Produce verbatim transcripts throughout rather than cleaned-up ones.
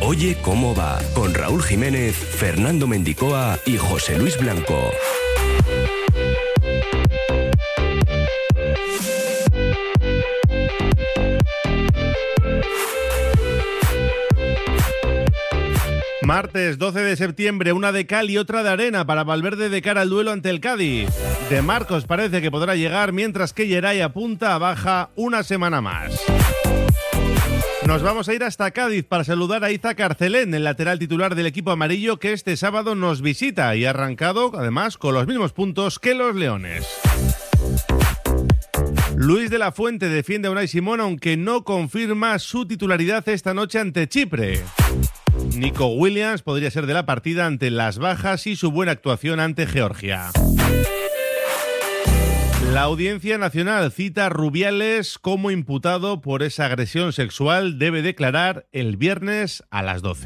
Oye cómo va, con Raúl Jiménez, Fernando Mendicoa y José Luis Blanco. Martes doce de septiembre, una de cal y otra de arena para Valverde de cara al duelo ante el Cádiz. De Marcos parece que podrá llegar, mientras que Geray apunta a baja una semana más. Nos vamos a ir hasta Cádiz para saludar a Iza Carcelén, el lateral titular del equipo amarillo, que este sábado nos visita y ha arrancado, además, con los mismos puntos que los Leones. Luis de la Fuente defiende a Unai Simón, aunque no confirma su titularidad esta noche ante Chipre. Nico Williams podría ser de la partida ante las bajas y su buena actuación ante Georgia. La Audiencia Nacional cita a Rubiales como imputado por esa agresión sexual. Debe declarar el viernes a las doce.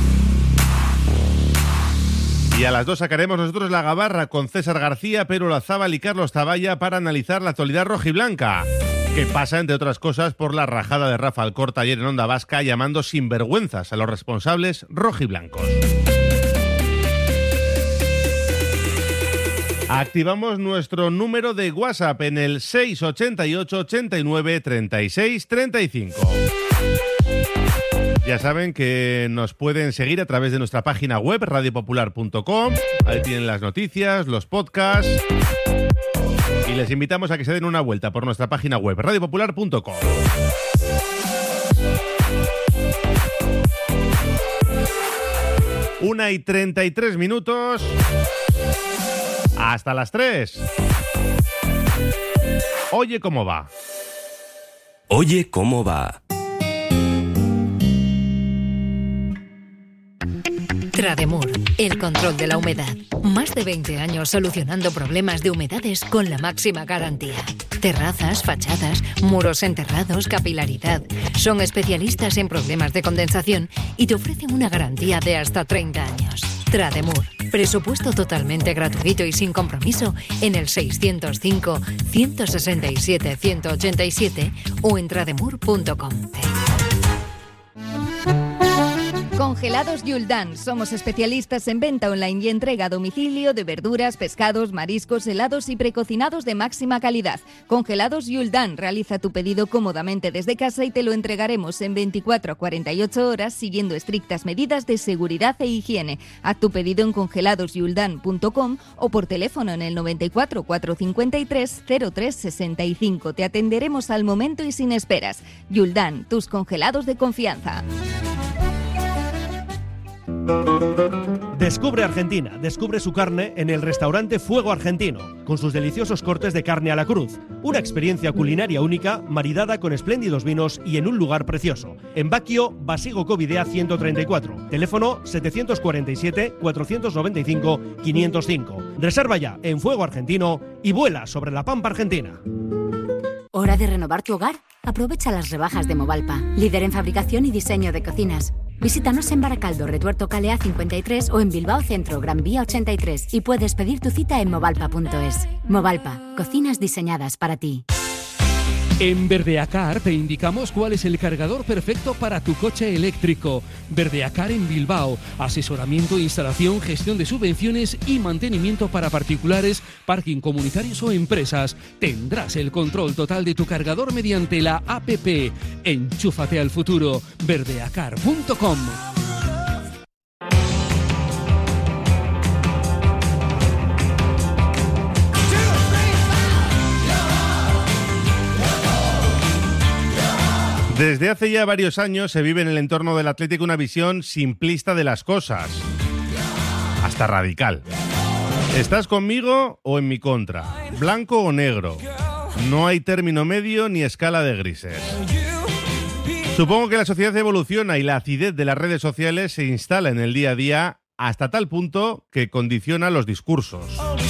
Y a las dos sacaremos nosotros la gabarra con César García, Pedro Olazábal y Carlos Taballa para analizar la actualidad rojiblanca, que pasa, entre otras cosas, por la rajada de Rafa Alcorta ayer en Onda Vasca, llamando sinvergüenzas a los responsables rojiblancos. Activamos nuestro número de WhatsApp en el seis ochenta y ocho, ochenta y nueve, treinta y seis, treinta y cinco. Ya saben que nos pueden seguir a través de nuestra página web, radio popular punto com. Ahí tienen las noticias, los podcasts. Y les invitamos a que se den una vuelta por nuestra página web, radio popular punto com. Una y treinta y tres minutos. Hasta las tres. Oye cómo va. Oye cómo va. Trademur, el control de la humedad. Más de veinte años solucionando problemas de humedades con la máxima garantía. Terrazas, fachadas, muros enterrados, capilaridad. Son especialistas en problemas de condensación y te ofrecen una garantía de hasta treinta años. Trademur, presupuesto totalmente gratuito y sin compromiso en el seiscientos cinco, ciento sesenta y siete, ciento ochenta y siete o en trademur punto com. Congelados Yuldan. Somos especialistas en venta online y entrega a domicilio de verduras, pescados, mariscos, helados y precocinados de máxima calidad. Congelados Yuldan. Realiza tu pedido cómodamente desde casa y te lo entregaremos en veinticuatro a cuarenta y ocho horas siguiendo estrictas medidas de seguridad e higiene. Haz tu pedido en congelados yuldan punto com o por teléfono en el noventa y cuatro, cuatrocientos cincuenta y tres, cero tres sesenta y cinco. Te atenderemos al momento y sin esperas. Yuldan, tus congelados de confianza. Descubre Argentina, descubre su carne en el restaurante Fuego Argentino, con sus deliciosos cortes de carne a la cruz. Una experiencia culinaria única, maridada con espléndidos vinos y en un lugar precioso. En Baquio, Basigo Covidea ciento treinta y cuatro. Teléfono setecientos cuarenta y siete, cuatrocientos noventa y cinco, quinientos cinco. Reserva ya en Fuego Argentino y vuela sobre la pampa argentina. ¿Hora de renovar tu hogar? Aprovecha las rebajas de Movalpa, líder en fabricación y diseño de cocinas. Visítanos en Baracaldo, Retuerto Calea cincuenta y tres o en Bilbao Centro, Gran Vía ochenta y tres y puedes pedir tu cita en movalpa punto es. Movalpa, cocinas diseñadas para ti. En Verdeacar te indicamos cuál es el cargador perfecto para tu coche eléctrico. Verdeacar en Bilbao. Asesoramiento, instalación, gestión de subvenciones y mantenimiento para particulares, parking comunitarios o empresas. Tendrás el control total de tu cargador mediante la app. Enchúfate al futuro. verdeacar punto com. Desde hace ya varios años se vive en el entorno del Atlético una visión simplista de las cosas, hasta radical. ¿Estás conmigo o en mi contra? ¿Blanco o negro? No hay término medio ni escala de grises. Supongo que la sociedad evoluciona y la acidez de las redes sociales se instala en el día a día hasta tal punto que condiciona los discursos.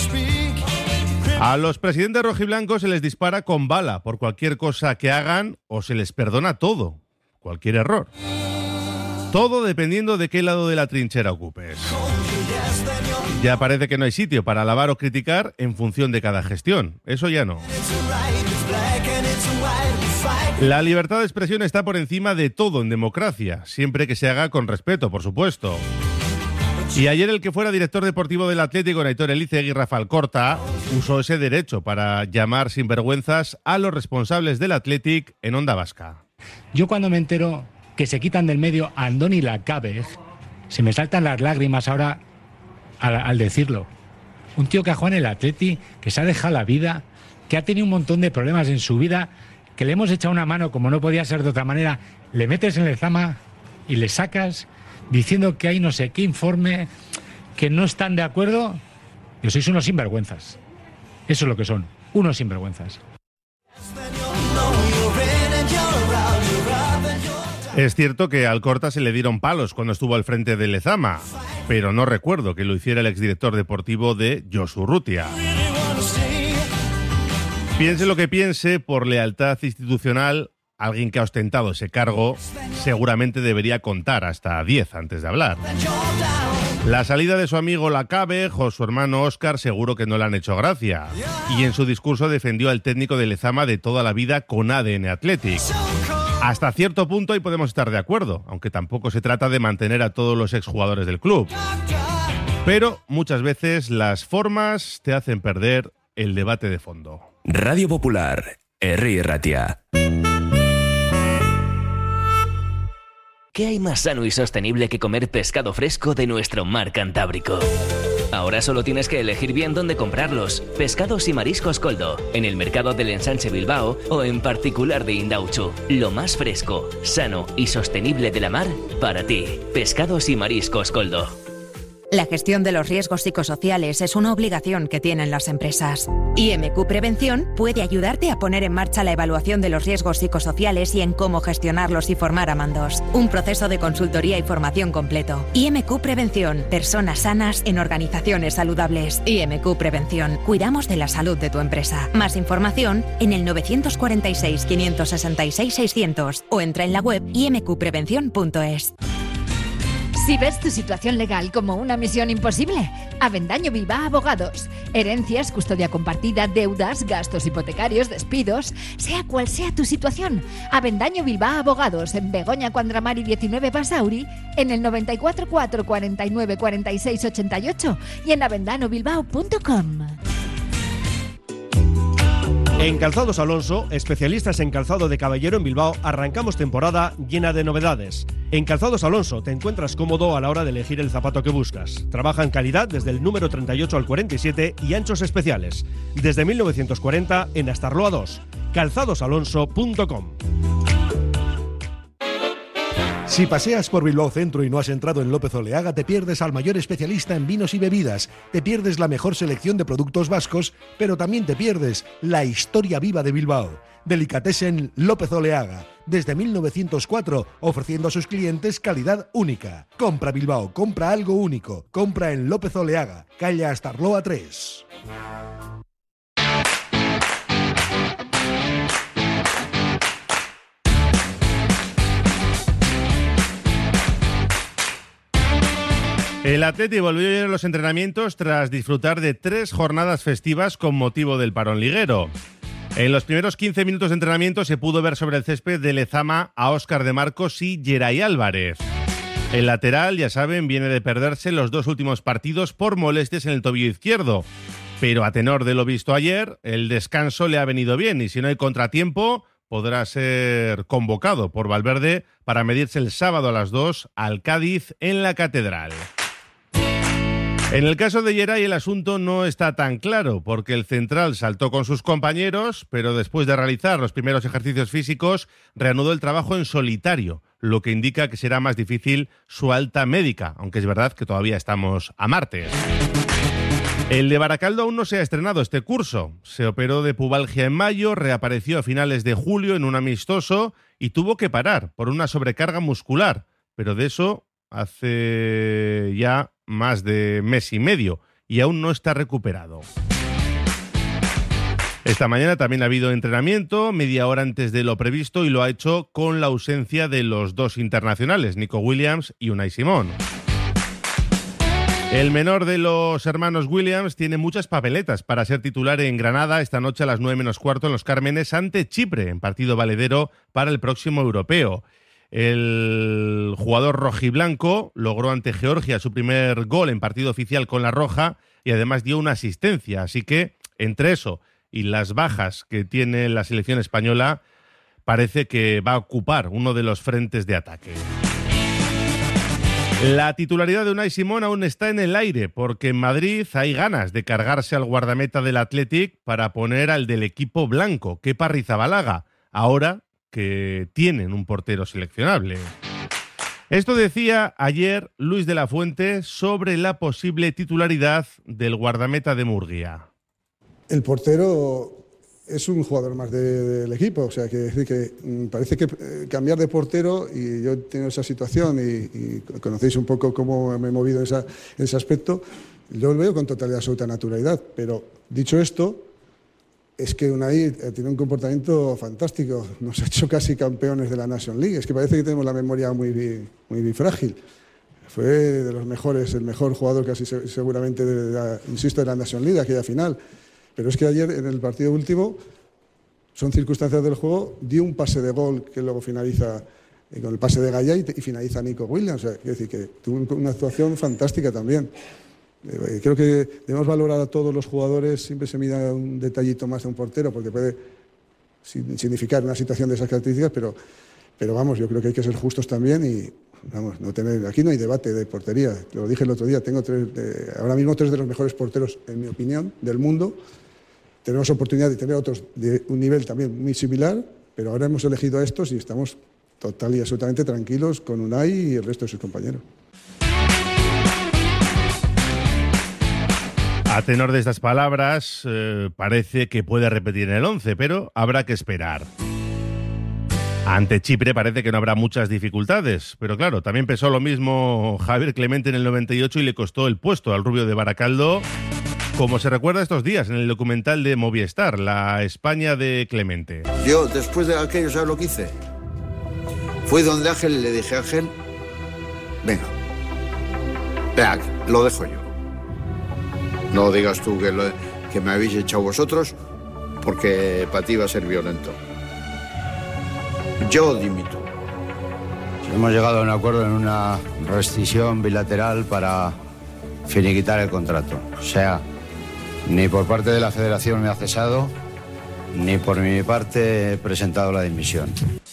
A los presidentes rojiblancos se les dispara con bala por cualquier cosa que hagan o se les perdona todo, cualquier error. Todo dependiendo de qué lado de la trinchera ocupes. Ya parece que no hay sitio para alabar o criticar en función de cada gestión. Eso ya no. La libertad de expresión está por encima de todo en democracia, siempre que se haga con respeto, por supuesto. Y ayer el que fuera director deportivo del Atlético, Aitor Elizegui, Rafa Alcorta, usó ese derecho para llamar sinvergüenzas a los responsables del Athletic en Onda Vasca. Yo cuando me entero que se quitan del medio a Andoni Lacabez, se me saltan las lágrimas ahora al, al decirlo. Un tío que ha jugado en el Atleti, que se ha dejado la vida, que ha tenido un montón de problemas en su vida, que le hemos echado una mano como no podía ser de otra manera, le metes en el Lezama y le sacas diciendo que hay no sé qué informe, que no están de acuerdo. Que sois unos sinvergüenzas. Eso es lo que son, unos sinvergüenzas. Es cierto que a Alcorta se le dieron palos cuando estuvo al frente del Lezama, pero no recuerdo que lo hiciera el exdirector deportivo de Josu Urrutia. Piense lo que piense, por lealtad institucional, alguien que ha ostentado ese cargo seguramente debería contar hasta diez antes de hablar. La salida de su amigo Lacabez o su hermano Óscar seguro que no le han hecho gracia. Y en su discurso defendió al técnico de Lezama de toda la vida con A D N Athletic. Hasta cierto punto ahí podemos estar de acuerdo, aunque tampoco se trata de mantener a todos los exjugadores del club. Pero muchas veces las formas te hacen perder el debate de fondo. Radio Popular, Herri Ratia. ¿Qué hay más sano y sostenible que comer pescado fresco de nuestro mar Cantábrico? Ahora solo tienes que elegir bien dónde comprarlos. Pescados y mariscos Coldo, en el mercado del Ensanche Bilbao o en particular de Indautxu. Lo más fresco, sano y sostenible de la mar para ti. Pescados y mariscos Coldo. La gestión de los riesgos psicosociales es una obligación que tienen las empresas. I M Q Prevención puede ayudarte a poner en marcha la evaluación de los riesgos psicosociales y en cómo gestionarlos y formar a mandos. Un proceso de consultoría y formación completo. I M Q Prevención. Personas sanas en organizaciones saludables. I M Q Prevención. Cuidamos de la salud de tu empresa. Más información en el nueve cuatro seis, cinco seis seis, seiscientos o entra en la web i m q prevención punto es. Si ves tu situación legal como una misión imposible, Avendaño Bilbao Abogados. Herencias, custodia compartida, deudas, gastos hipotecarios, despidos, sea cual sea tu situación. Avendaño Bilbao Abogados, en Begoña Cuandramari diecinueve Basauri, en el noventa y cuatro, cuatro cuarenta y nueve, cuarenta y seis, ochenta y ocho y en avendano bilbao punto com. En Calzados Alonso, especialistas en calzado de caballero en Bilbao, arrancamos temporada llena de novedades. En Calzados Alonso te encuentras cómodo a la hora de elegir el zapato que buscas. Trabaja en calidad desde el número treinta y ocho al cuarenta y siete y anchos especiales. Desde mil novecientos cuarenta en Astarloa dos. calzados alonso punto com. Si paseas por Bilbao Centro y no has entrado en López Oleaga, te pierdes al mayor especialista en vinos y bebidas, te pierdes la mejor selección de productos vascos, pero también te pierdes la historia viva de Bilbao. Delicatessen López Oleaga, desde mil novecientos cuatro, ofreciendo a sus clientes calidad única. Compra Bilbao, compra algo único, compra en López Oleaga, calle Astarloa tres. El Atleti volvió ayer a los entrenamientos tras disfrutar de tres jornadas festivas con motivo del parón liguero. En los primeros quince minutos de entrenamiento se pudo ver sobre el césped de Lezama a Óscar de Marcos y Geray Álvarez. El lateral, ya saben, viene de perderse los dos últimos partidos por molestias en el tobillo izquierdo. Pero a tenor de lo visto ayer, el descanso le ha venido bien y si no hay contratiempo, podrá ser convocado por Valverde para medirse el sábado a las dos al Cádiz en la Catedral. En el caso de Geray el asunto no está tan claro, porque el central saltó con sus compañeros, pero después de realizar los primeros ejercicios físicos, reanudó el trabajo en solitario, lo que indica que será más difícil su alta médica, aunque es verdad que todavía estamos a martes. El de Baracaldo aún no se ha estrenado este curso. Se operó de pubalgia en mayo, reapareció a finales de julio en un amistoso y tuvo que parar por una sobrecarga muscular, pero de eso hace ya más de mes y medio y aún no está recuperado. Esta mañana también ha habido entrenamiento, media hora antes de lo previsto, y lo ha hecho con la ausencia de los dos internacionales, Nico Williams y Unai Simón. El menor de los hermanos Williams tiene muchas papeletas para ser titular en Granada esta noche a las nueve menos cuarto en Los Cármenes ante Chipre, en partido valedero para el próximo europeo. El jugador rojiblanco logró ante Georgia su primer gol en partido oficial con la roja y además dio una asistencia. Así que entre eso y las bajas que tiene la selección española, parece que va a ocupar uno de los frentes de ataque. La titularidad de Unai Simón aún está en el aire porque en Madrid hay ganas de cargarse al guardameta del Athletic para poner al del equipo blanco, Kepa Arrizabalaga, ahora que tienen un portero seleccionable. Esto decía ayer Luis de la Fuente sobre la posible titularidad del guardameta de Murguía. El portero es un jugador más de, del equipo, o sea, que, decir que mm, parece que eh, cambiar de portero, y yo he tenido esa situación y, y conocéis un poco cómo me he movido en, esa, en ese aspecto, yo lo veo con totalidad absoluta naturalidad, pero dicho esto, es que Unai tiene un comportamiento fantástico, nos ha hecho casi campeones de la National League, es que parece que tenemos la memoria muy, muy frágil. Fue de los mejores, el mejor jugador casi seguramente, de la, insisto, de la National League, aquella final. Pero es que ayer, en el partido último, son circunstancias del juego, dio un pase de gol que luego finaliza eh, con el pase de Gaya y, y finaliza Nico Williams. O sea, quiero decir que tuvo una actuación fantástica también. Eh, creo que debemos valorar a todos los jugadores, siempre se mira un detallito más de un portero, porque puede significar una situación de esas características, pero, pero vamos, yo creo que hay que ser justos también y vamos, no tener, aquí no hay debate de portería. Lo dije el otro día, tengo tres, de, ahora mismo tres de los mejores porteros, en mi opinión, del mundo. Tenemos oportunidad de tener otros de un nivel también muy similar, pero ahora hemos elegido a estos y estamos total y absolutamente tranquilos con Unai y el resto de sus compañeros. A tenor de estas palabras, eh, parece que puede repetir en el once, pero habrá que esperar. Ante Chipre parece que no habrá muchas dificultades, pero claro, también pesó lo mismo Javier Clemente en el noventa y ocho y le costó el puesto al rubio de Baracaldo, como se recuerda estos días en el documental de Movistar, La España de Clemente. Yo, después de aquello, ¿sabes lo que hice? Fui donde Ángel y le dije, Ángel, venga, vea, lo dejo yo. No digas tú que, lo, que me habéis echado vosotros, porque para ti va a ser violento. Yo dimito. Hemos llegado a un acuerdo en una rescisión bilateral para finiquitar el contrato. O sea, ni por parte de la Federación me ha cesado, ni por mi parte he presentado la dimisión.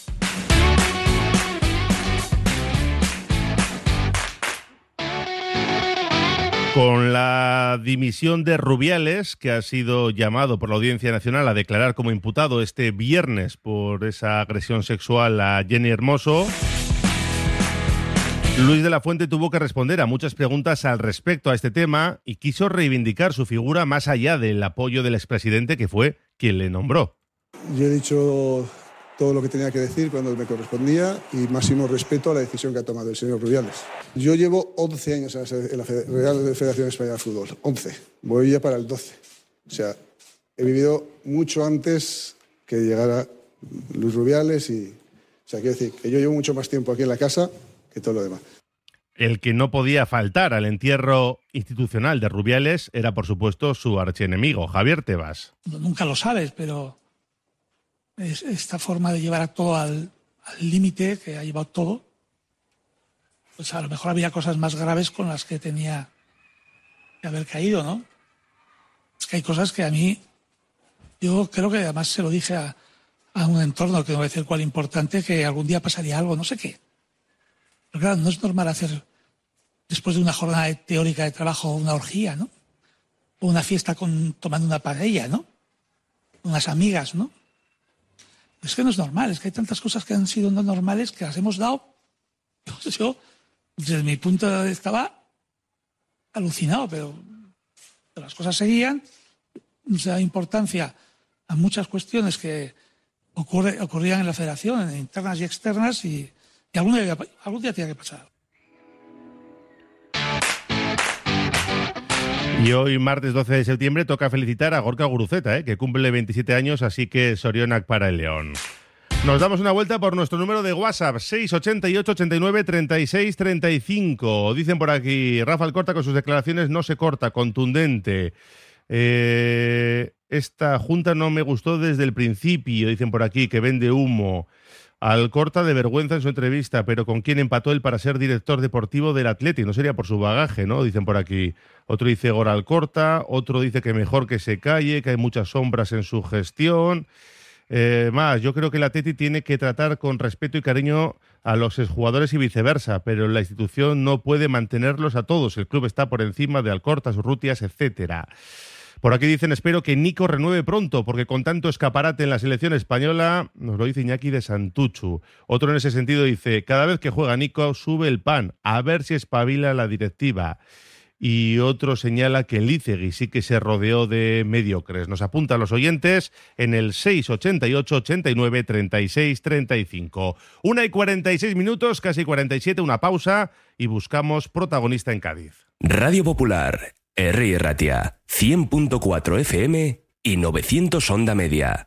Con la dimisión de Rubiales, que ha sido llamado por la Audiencia Nacional a declarar como imputado este viernes por esa agresión sexual a Jenny Hermoso, Luis de la Fuente tuvo que responder a muchas preguntas al respecto a este tema y quiso reivindicar su figura más allá del apoyo del expresidente, que fue quien le nombró. Yo he dicho todo lo que tenía que decir cuando me correspondía y máximo respeto a la decisión que ha tomado el señor Rubiales. Yo llevo once años en la Real Federación Española de Fútbol, once, voy ya para el doce. O sea, he vivido mucho antes que llegara Luis Rubiales y, o sea, quiero decir que yo llevo mucho más tiempo aquí en la casa que todo lo demás. El que no podía faltar al entierro institucional de Rubiales era, por supuesto, su archienemigo, Javier Tebas. Nunca lo sabes, pero es esta forma de llevar a todo al límite que ha llevado todo, pues a lo mejor había cosas más graves con las que tenía que haber caído, ¿no? Es que hay cosas que a mí, yo creo que además se lo dije a, a un entorno, que no voy a decir cuál importante, que algún día pasaría algo, no sé qué. Pero claro, no es normal hacer, después de una jornada teórica de trabajo, una orgía, ¿no? O una fiesta con, tomando una paella, ¿no? Unas amigas, ¿no? Es que no es normal, es que hay tantas cosas que han sido no normales que las hemos dado. Yo, desde mi punto de vista, estaba alucinado, pero, pero las cosas seguían, se da importancia a muchas cuestiones que ocurre, ocurrían en la federación, internas y externas, y, y algún día, algún día tenía que pasar. Y hoy, martes doce de septiembre, toca felicitar a Gorka Guruceta, ¿eh? que cumple veintisiete años, así que sorionak para el León. Nos damos una vuelta por nuestro número de WhatsApp, seis ochenta y ocho, ochenta y nueve, treinta y seis, treinta y cinco. Dicen por aquí, Rafa Alcorta con sus declaraciones no se corta, contundente. Eh, esta junta no me gustó desde el principio, dicen por aquí, que vende humo. Alcorta de vergüenza en su entrevista, pero ¿con quién empató él para ser director deportivo del Atleti? No sería por su bagaje, ¿no? Dicen por aquí. Otro dice Gora Alcorta, otro dice que mejor que se calle, que hay muchas sombras en su gestión. Eh, más, yo creo que el Atleti tiene que tratar con respeto y cariño a los exjugadores y viceversa, pero la institución no puede mantenerlos a todos. El club está por encima de Alcorta, Urrutias, etcétera. Por aquí dicen, espero que Nico renueve pronto, porque con tanto escaparate en la selección española, nos lo dice Iñaki de Santuchu. Otro en ese sentido dice, cada vez que juega Nico sube el pan, a ver si espabila la directiva. Y otro señala que Lícegui sí que se rodeó de mediocres. Nos apuntan los oyentes en el seis ochenta y ocho, ochenta y nueve, treinta y seis, treinta y cinco. Una y cuarenta y seis minutos, casi cuarenta y siete, una pausa y buscamos protagonista en Cádiz. Radio Popular, Herri Ratia, cien punto cuatro F M y novecientos onda media.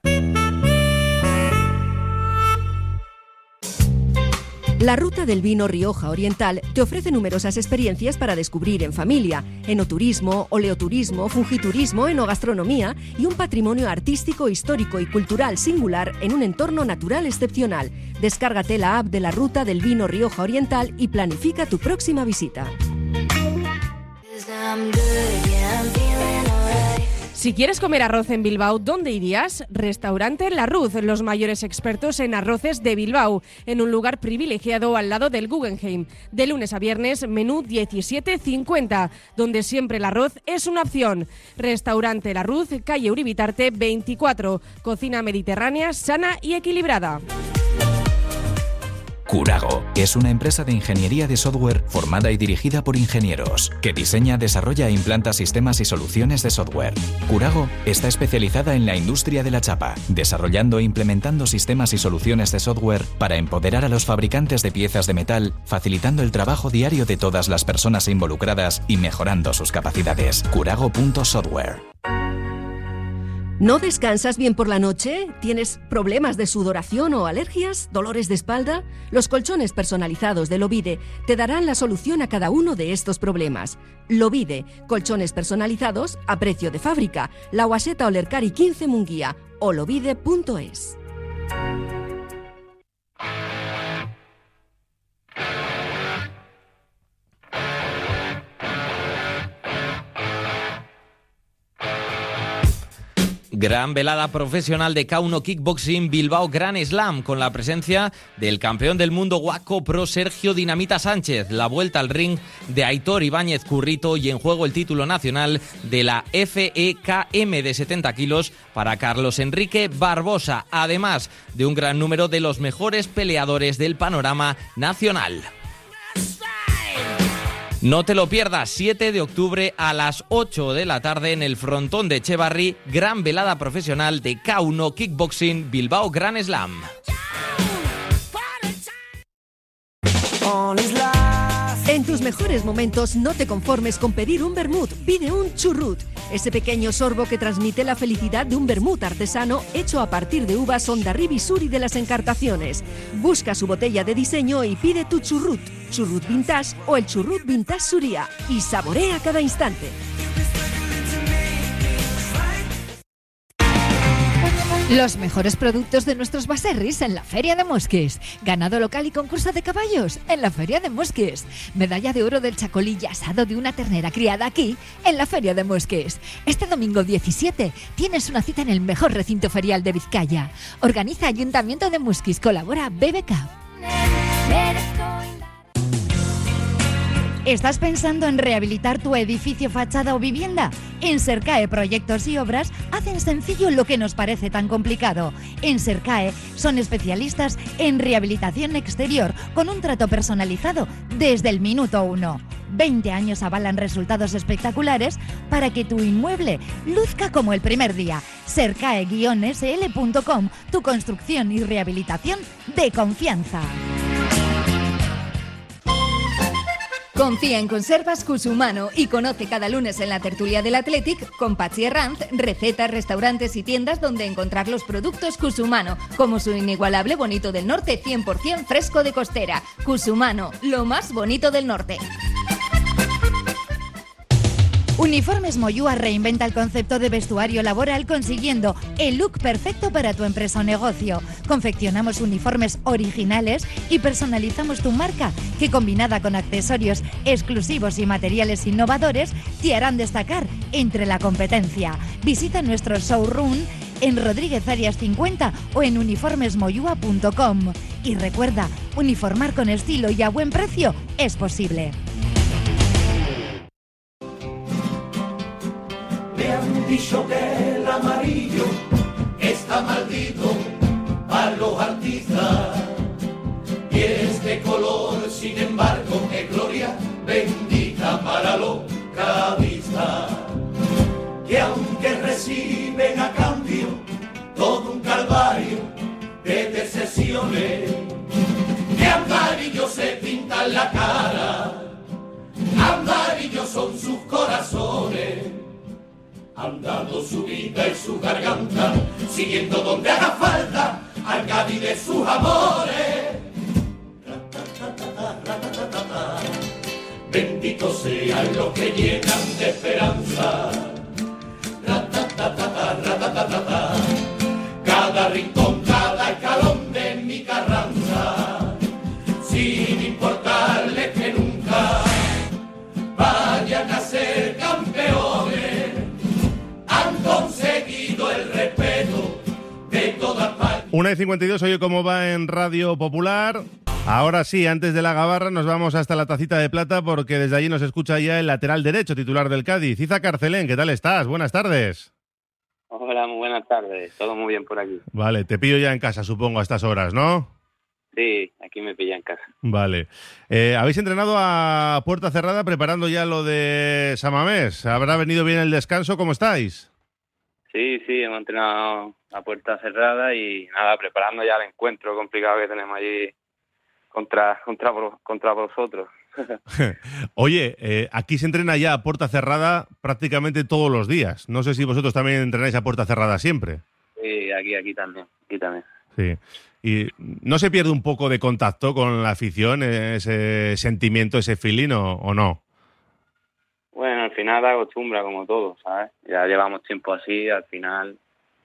La Ruta del Vino Rioja Oriental te ofrece numerosas experiencias para descubrir en familia, enoturismo, oleoturismo, fungiturismo, enogastronomía y un patrimonio artístico, histórico y cultural singular en un entorno natural excepcional. Descárgate la app de la Ruta del Vino Rioja Oriental y planifica tu próxima visita. Si quieres comer arroz en Bilbao, ¿dónde irías? Restaurante La Ruz, los mayores expertos en arroces de Bilbao, en un lugar privilegiado al lado del Guggenheim. De lunes a viernes, menú diecisiete cincuenta, donde siempre el arroz es una opción. Restaurante La Ruz, calle Uribitarte veinticuatro, cocina mediterránea, sana y equilibrada. Curago es una empresa de ingeniería de software formada y dirigida por ingenieros, que diseña, desarrolla e implanta sistemas y soluciones de software. Curago está especializada en la industria de la chapa, desarrollando e implementando sistemas y soluciones de software para empoderar a los fabricantes de piezas de metal, facilitando el trabajo diario de todas las personas involucradas y mejorando sus capacidades. Curago punto software. ¿No descansas bien por la noche? ¿Tienes problemas de sudoración o alergias? ¿Dolores de espalda? Los colchones personalizados de Lovide te darán la solución a cada uno de estos problemas. Lovide, colchones personalizados a precio de fábrica. La Guaseta Olercari quince Munguía o lovide punto es. Gran velada profesional de K uno Kickboxing Bilbao Grand Slam con la presencia del campeón del mundo Waco Pro Sergio Dinamita Sánchez, la vuelta al ring de Aitor Ibáñez Currito y en juego el título nacional de la F E K M de setenta kilos para Carlos Enrique Barbosa, además de un gran número de los mejores peleadores del panorama nacional. No te lo pierdas, siete de octubre a las ocho de la tarde en el frontón de Echevarri, gran velada profesional de K uno Kickboxing Bilbao Grand Slam. En tus mejores momentos no te conformes con pedir un vermut, pide un churrut, ese pequeño sorbo que transmite la felicidad de un vermut artesano hecho a partir de uvas Ondarribi Suri de las Encartaciones. Busca su botella de diseño y pide tu churrut, churrut vintage o el churrut vintage Suria y saborea cada instante. Los mejores productos de nuestros baserris en la Feria de Mosques. Ganado local y concurso de caballos en la Feria de Mosques. Medalla de oro del chacolí y asado de una ternera criada aquí en la Feria de Mosques. Este domingo diecisiete tienes una cita en el mejor recinto ferial de Vizcaya. Organiza Ayuntamiento de Mosques, colabora B B K. ¿Estás pensando en rehabilitar tu edificio, fachada o vivienda? En Sercae Proyectos y Obras hacen sencillo lo que nos parece tan complicado. En Sercae son especialistas en rehabilitación exterior con un trato personalizado desde el minuto uno. veinte años avalan resultados espectaculares para que tu inmueble luzca como el primer día. Sercae guion S L punto com, tu construcción y rehabilitación de confianza. Confía en Conservas Cusumano y conoce cada lunes en la tertulia del Athletic con Pachi Herranz recetas, restaurantes y tiendas donde encontrar los productos Cusumano, como su inigualable bonito del norte cien por ciento fresco de costera. Cusumano, lo más bonito del norte. Uniformes Moyúa reinventa el concepto de vestuario laboral consiguiendo el look perfecto para tu empresa o negocio. Confeccionamos uniformes originales y personalizamos tu marca, que combinada con accesorios exclusivos y materiales innovadores te harán destacar entre la competencia. Visita nuestro showroom en Rodríguez Arias cincuenta o en uniformes moyúa punto com. Y recuerda, uniformar con estilo y a buen precio es posible. Me han dicho que el amarillo está maldito para los artistas y este color, sin embargo, es gloria bendita para los cadistas, que aunque reciben a cambio todo un calvario de decepciones, de amarillo se pintan la cara, amarillos son sus corazones. Han dado su vida y su garganta, siguiendo donde haga falta al Cádiz de sus amores. Benditos sean los que llenan de esperanza. Cada rincón, cada escalón de mi Carranza, sin importarles que nunca vayan a ser campeones. Han conseguido el respeto de todas partes. una y cincuenta y dos, oye cómo va en Radio Popular. Ahora sí, antes de la gabarra nos vamos hasta la Tacita de Plata porque desde allí nos escucha ya el lateral derecho titular del Cádiz, Iza Carcelén. ¿Qué tal estás? Buenas tardes. Hola, muy buenas tardes. Todo muy bien por aquí. Vale, te pillo ya en casa, supongo, a estas horas, ¿no? Sí, aquí me pilla en casa. Vale. Eh, ¿Habéis entrenado a puerta cerrada preparando ya lo de Samamés? ¿Habrá venido bien el descanso? ¿Cómo estáis? Sí, sí, hemos entrenado a puerta cerrada y nada, preparando ya el encuentro complicado que tenemos allí contra contra contra vosotros. Oye, eh, aquí se entrena ya a puerta cerrada prácticamente todos los días. No sé si vosotros también entrenáis a puerta cerrada siempre. Sí, aquí, aquí también, aquí también. Sí. ¿Y no se pierde un poco de contacto con la afición, ese sentimiento, ese feeling o, o no? Bueno, al final te acostumbra como todo, ¿sabes? Ya llevamos tiempo así, al final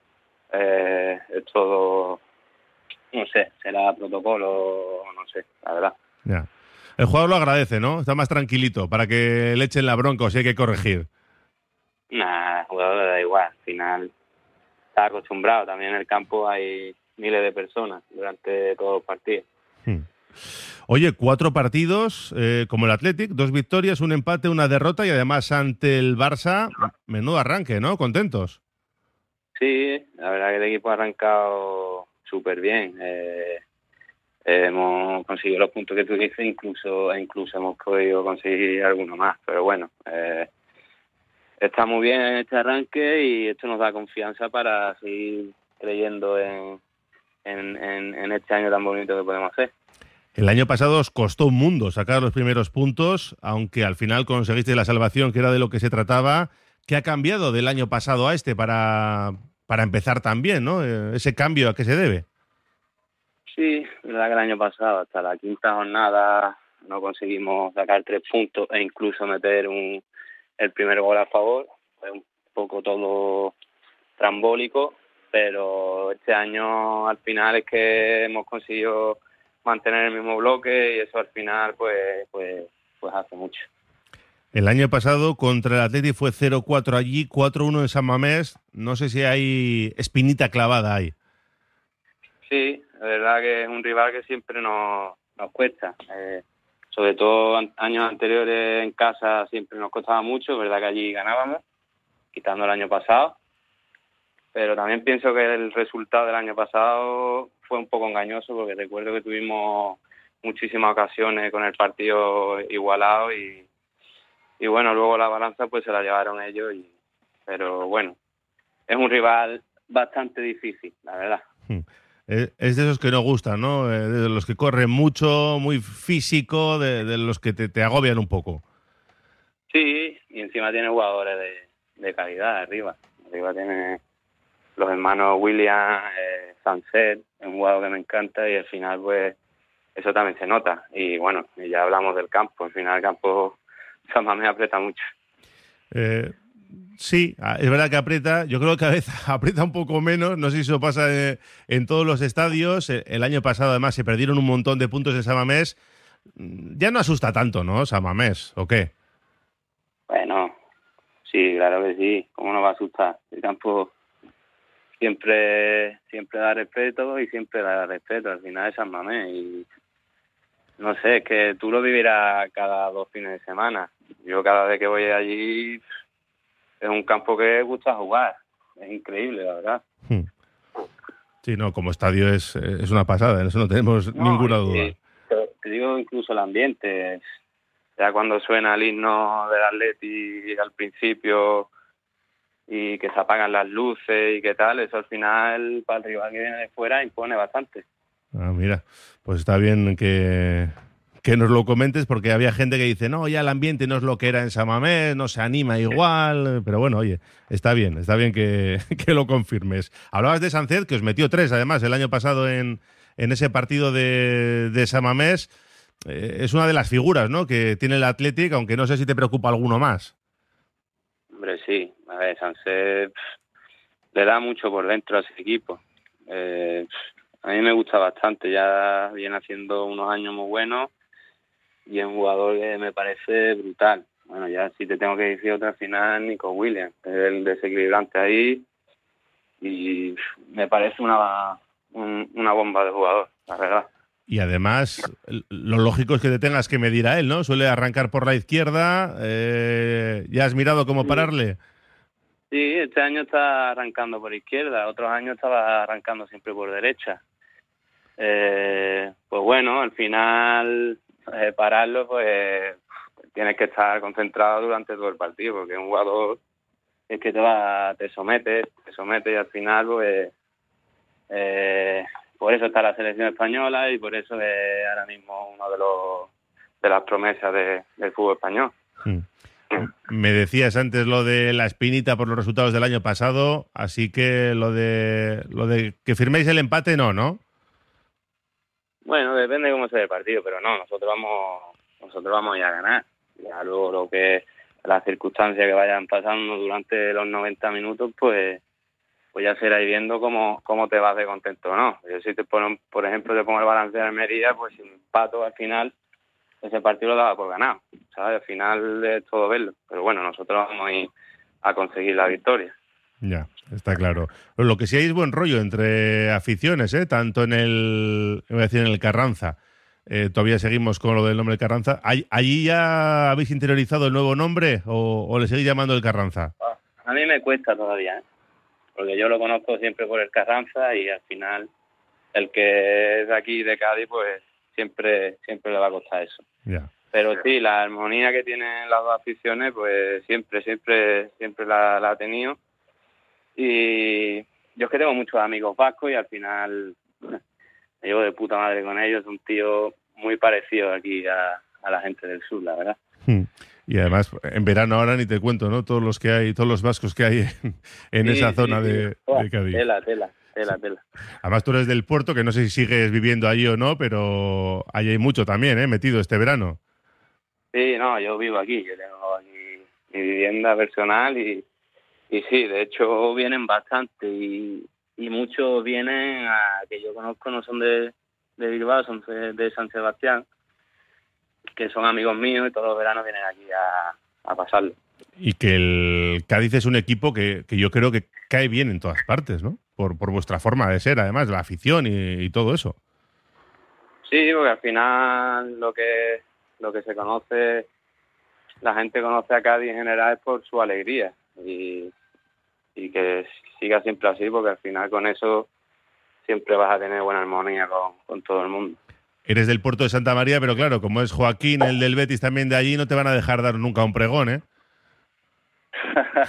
eh, es todo, no sé, será protocolo, no sé, la verdad. Ya. El jugador lo agradece, ¿no? Está más tranquilito para que le echen la bronca o si hay que corregir. Nah, al jugador le da igual, al final está acostumbrado. También en el campo hay miles de personas durante todos los partidos. Hmm. Oye, cuatro partidos eh, como el Athletic, dos victorias, un empate, una derrota y además ante el Barça, menudo arranque, ¿no? ¿Contentos? Sí, la verdad que el equipo ha arrancado súper bien. Eh, eh, hemos conseguido los puntos que tú dices, incluso, e incluso hemos podido conseguir alguno más, pero bueno, eh, está muy bien en este arranque y esto nos da confianza para seguir creyendo en, en, en, en este año tan bonito que podemos hacer. El año pasado os costó un mundo sacar los primeros puntos, aunque al final conseguiste la salvación, que era de lo que se trataba. ¿Qué ha cambiado del año pasado a este para, para empezar también, ¿no? Ese cambio, ¿a qué se debe? Sí, la verdad que el año pasado, hasta la quinta jornada, no conseguimos sacar tres puntos e incluso meter un, el primer gol a favor. Fue un poco todo trambólico, pero este año al final es que hemos conseguido mantener el mismo bloque y eso al final pues pues pues hace mucho. El año pasado contra el Atleti fue cero cuatro allí, cuatro uno en San Mamés. No sé si hay espinita clavada ahí. Sí, la verdad que es un rival que siempre nos, nos cuesta. Eh, sobre todo an- años anteriores en casa siempre nos costaba mucho, verdad que allí ganábamos, quitando el año pasado. Pero también pienso que el resultado del año pasado fue un poco engañoso porque recuerdo que tuvimos muchísimas ocasiones con el partido igualado y, y bueno, luego la balanza pues se la llevaron ellos. Y, pero bueno, es un rival bastante difícil, la verdad. Es, es de esos que no gustan, ¿no? Eh, de los que corren mucho, muy físico, de, de los que te, te agobian un poco. Sí, y encima tiene jugadores de, de calidad arriba. Arriba tiene los hermanos William, eh, Sunset, un jugador que me encanta y al final pues eso también se nota. Y bueno, ya hablamos del campo, al final el campo San Mamés aprieta mucho. Eh, sí, es verdad que aprieta, yo creo que a veces aprieta un poco menos, no sé si eso pasa en, en todos los estadios. El año pasado además se perdieron un montón de puntos en San Mamés. Ya no asusta tanto, ¿no, San Mamés? ¿O qué? Bueno, sí, claro que sí, ¿cómo no va a asustar? El campo siempre siempre da respeto y siempre da respeto, al final es San Mamés y no sé, es que tú lo vivirás cada dos fines de semana. Yo cada vez que voy allí es un campo que gusta jugar, es increíble, la verdad. Hmm. Sí, no, como estadio es, es una pasada, en eso no tenemos no, ninguna duda. Sí, te, te digo incluso el ambiente, ya cuando suena el himno del Atleti al principio y que se apagan las luces y qué tal, eso al final para el rival que viene de fuera impone bastante. Ah, mira, pues está bien que, que nos lo comentes porque había gente que dice, no, ya el ambiente no es lo que era en San Mamés, no se anima igual, pero bueno, oye, está bien, está bien que, que lo confirmes. Hablabas de Sánchez, que os metió tres además el año pasado en, en ese partido de, de San Mamés. Eh, es una de las figuras, ¿no?, que tiene el Athletic, aunque no sé si te preocupa alguno más. Hombre, sí, a ver, Sánchez le da mucho por dentro a ese equipo. Eh, A mí me gusta bastante, ya viene haciendo unos años muy buenos y es un jugador que me parece brutal. Bueno, ya si te tengo que decir otra final, Nico Williams, es el desequilibrante ahí y me parece una, un, una bomba de jugador, la verdad. Y además, lo lógico es que te tengas que medir a él, ¿no? Suele arrancar por la izquierda, eh, ¿ya has mirado cómo pararle? Sí, este año está arrancando por izquierda, otros años estaba arrancando siempre por derecha. Eh, pues bueno, al final eh, pararlo, pues tienes que estar concentrado durante todo el partido, porque es un jugador es que te va, te somete, te somete y al final, pues eh, por eso está la selección española y por eso es ahora mismo uno de los de las promesas de, del fútbol español. Hmm. Me decías antes lo de la espinita por los resultados del año pasado, así que lo de lo de que firméis el empate no, ¿no? Bueno, depende de cómo sea el partido, pero no, nosotros vamos nosotros vamos a ir a ganar. Ya luego lo que las circunstancias que vayan pasando durante los noventa minutos, pues pues ya será ir viendo cómo cómo te vas de contento o no. Yo si te pongo, por ejemplo, te pongo el balance de Almería, pues si empato al final ese partido lo daba por ganado, ¿sabes? Al final es todo verlo. Pero bueno, nosotros vamos a ir a conseguir la victoria. Ya, está claro. Lo que sí hay es buen rollo entre aficiones, ¿eh? Tanto en el, voy a decir, en el Carranza. Eh, todavía seguimos con lo del nombre del Carranza. ¿Allí ya habéis interiorizado el nuevo nombre o, o le seguís llamando el Carranza? A mí me cuesta todavía, ¿eh? Porque yo lo conozco siempre por el Carranza y al final el que es de aquí, de Cádiz, pues siempre siempre le va a costar eso. Ya. Pero sí, la armonía que tienen las dos aficiones, pues siempre, siempre, siempre la, la ha tenido. Y yo es que tengo muchos amigos vascos y al final me llevo de puta madre con ellos. Es un tío muy parecido aquí a, a la gente del sur, la verdad. Hmm. Y además, en verano ahora ni te cuento, ¿no? Todos los que hay, todos los vascos que hay en, en sí, esa zona sí, de, de Cádiz. Tela, tela, tela, tela. Además tú eres del puerto, que no sé si sigues viviendo allí o no, pero allí hay mucho también, ¿eh? Metido este verano. Sí, no, yo vivo aquí, yo tengo aquí mi vivienda personal y, y sí, de hecho vienen bastante y, y muchos vienen a, que yo conozco, no son de, de Bilbao, son de, de San Sebastián, que son amigos míos y todos los veranos vienen aquí a, a pasarlo. Y que el Cádiz es un equipo que, que yo creo que cae bien en todas partes, ¿no? Por, por vuestra forma de ser, además, la afición y, y todo eso. Sí, porque al final lo que lo que se conoce, la gente conoce a Cádiz en general es por su alegría y, y que siga siempre así, porque al final con eso siempre vas a tener buena armonía con, con todo el mundo. Eres del puerto de Santa María, pero claro, como es Joaquín, el del Betis también de allí, no te van a dejar dar nunca un pregón, ¿eh?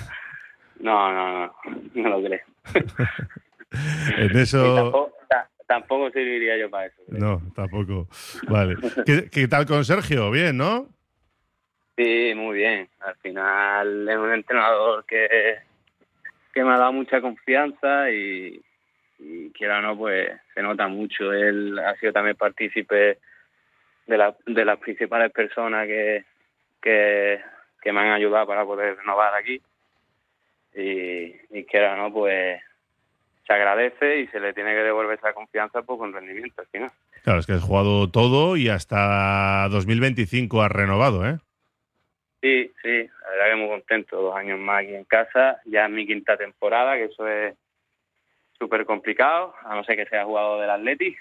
no, no, no, no lo creo. En eso... Tampoco, tampoco serviría yo para eso. Creo. No, tampoco. Vale. ¿Qué, ¿Qué tal con Sergio? Bien, ¿no? Sí, muy bien. Al final es un entrenador que, que me ha dado mucha confianza y, y quiera o no, pues se nota mucho. Él ha sido también partícipe de, la, de las principales personas que, que, que me han ayudado para poder renovar aquí. Y, y quiera o no, pues se agradece y se le tiene que devolver esa confianza pues, con rendimiento al final. Claro, es que has jugado todo y hasta dos mil veinticinco has renovado, ¿eh? Sí, sí, la verdad que muy contento. Dos años más aquí en casa, ya es mi quinta temporada, que eso es súper complicado, a no ser que sea jugador del Atleti.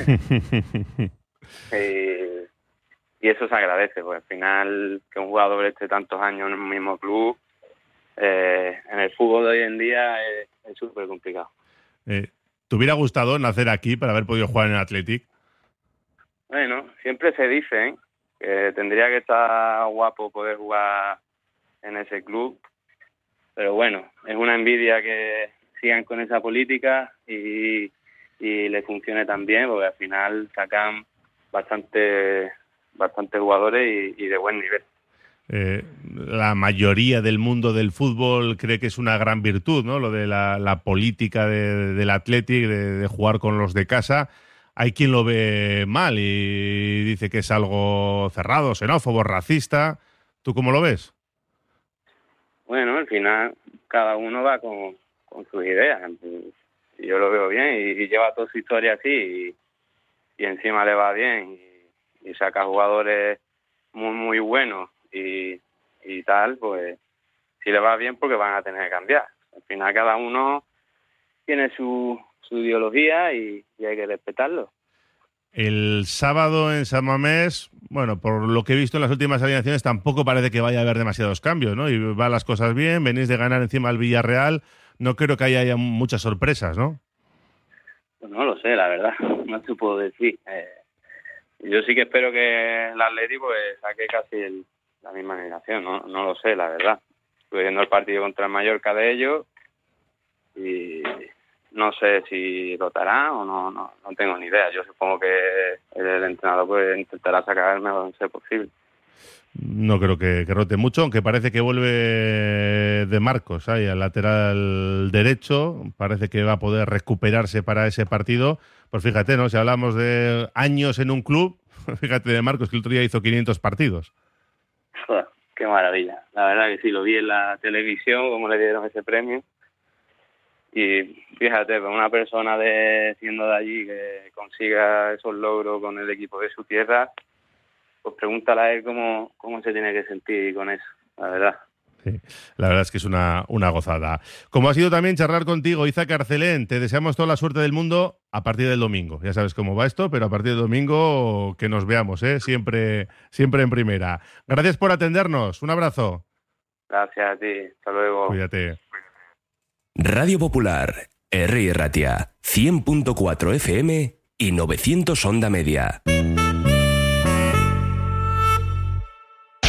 y, y eso se agradece, porque al final que un jugador esté tantos años en un mismo club, eh, en el fútbol de hoy en día es súper complicado. Eh, ¿Te hubiera gustado nacer aquí para haber podido jugar en el Athletic? Bueno, siempre se dice, ¿eh? que tendría que estar guapo poder jugar en ese club, pero bueno, es una envidia que sigan con esa política y, y le funcione tan bien, porque al final sacan bastante, bastante jugadores y, y de buen nivel. Eh, la mayoría del mundo del fútbol cree que es una gran virtud, ¿no? Lo de la, la política de, del Athletic, de, de jugar con los de casa. Hay quien lo ve mal y dice que es algo cerrado, xenófobo, racista. ¿Tú cómo lo ves? Bueno, al final cada uno va con, con sus ideas. Y yo lo veo bien y, y lleva toda su historia así y, y encima le va bien y, y saca jugadores muy, muy buenos. Y, y tal, pues si le va bien porque van a tener que cambiar. Al final cada uno tiene su, su ideología y, y hay que respetarlo. El sábado en San Mamés, bueno, por lo que he visto en las últimas alineaciones tampoco parece que vaya a haber demasiados cambios, ¿no? Y van las cosas bien, venís de ganar encima al Villarreal, no creo que haya, haya muchas sorpresas, ¿no? Pues no lo sé, la verdad, no te puedo decir. Eh, yo sí que espero que el Atleti pues saque casi el la misma alineación, no, no lo sé, la verdad. Estuve viendo el partido contra el Mallorca de ellos y no sé si rotará o no, no, no tengo ni idea. Yo supongo que el entrenador pues intentará sacar el mejor ser posible. No creo que, que rote mucho, aunque parece que vuelve de Marcos ahí al lateral derecho, parece que va a poder recuperarse para ese partido. Pues fíjate, ¿no? Si hablamos de años en un club, fíjate de Marcos que el otro día hizo quinientos partidos. Joder, qué maravilla. La verdad que sí, lo vi en la televisión, como le dieron ese premio. Y fíjate, pues una persona de siendo de allí que consiga esos logros con el equipo de su tierra, pues pregúntale a él cómo, cómo se tiene que sentir con eso, la verdad. Sí, la verdad es que es una, una gozada. Como ha sido también charlar contigo, Iza Carcelén, te deseamos toda la suerte del mundo a partir del domingo. Ya sabes cómo va esto, pero a partir del domingo que nos veamos, ¿eh? Siempre, siempre en primera. Gracias por atendernos. Un abrazo. Gracias a ti. Hasta luego. Cuídate. Radio Popular, Herri Ratia, cien punto cuatro F M y novecientos Onda Media.